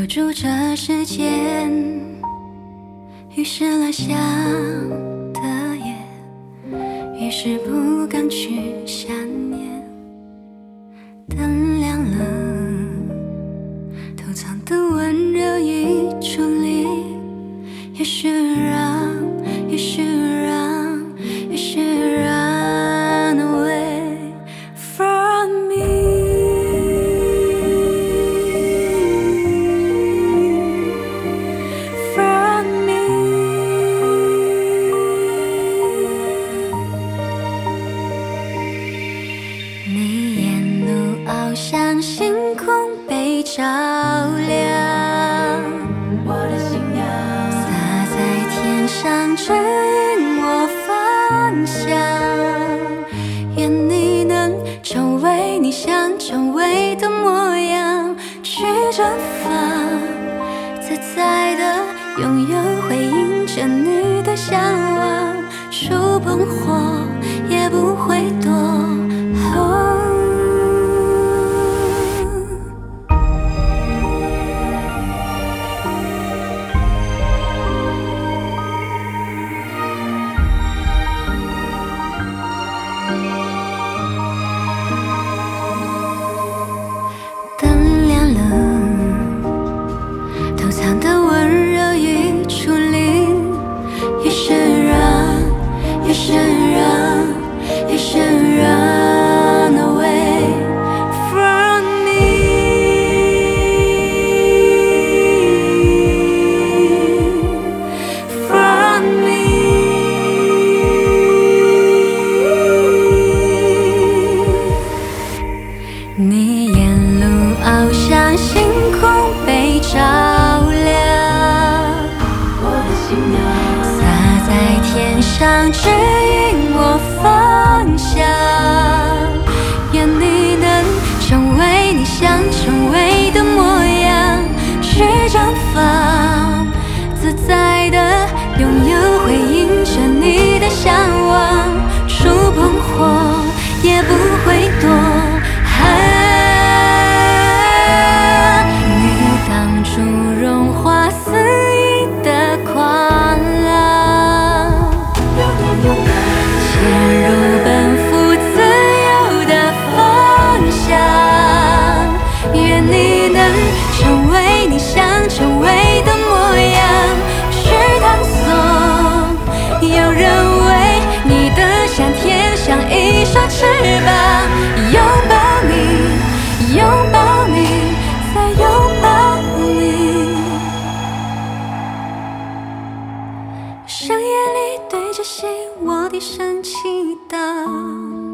住这时间，于是来想的夜，于是不敢去想念。灯亮了，偷藏的温柔已出离，也许让 run away from me。 from me。 你沿路翱翔，星空被照亮，我的信仰洒在天上，指引我方向。愿你能成为你想成为的模样，去绽放，自在的拥有回应着你的向往，触碰火也不会躲。灯亮了，偷藏的温柔已出离，于是run away from me。 from me。 你沿路翱翔，星空被照亮，我的信仰洒在天上，指引我方向。愿你能成为你想成为的模样，去绽放，自在的拥有回应着你的向往，触碰火也不会躲。成为的模样，去探索，有人为你的夏天像一双翅膀，拥抱你，拥抱你，再拥抱你。深夜里对着心，我低声祈祷。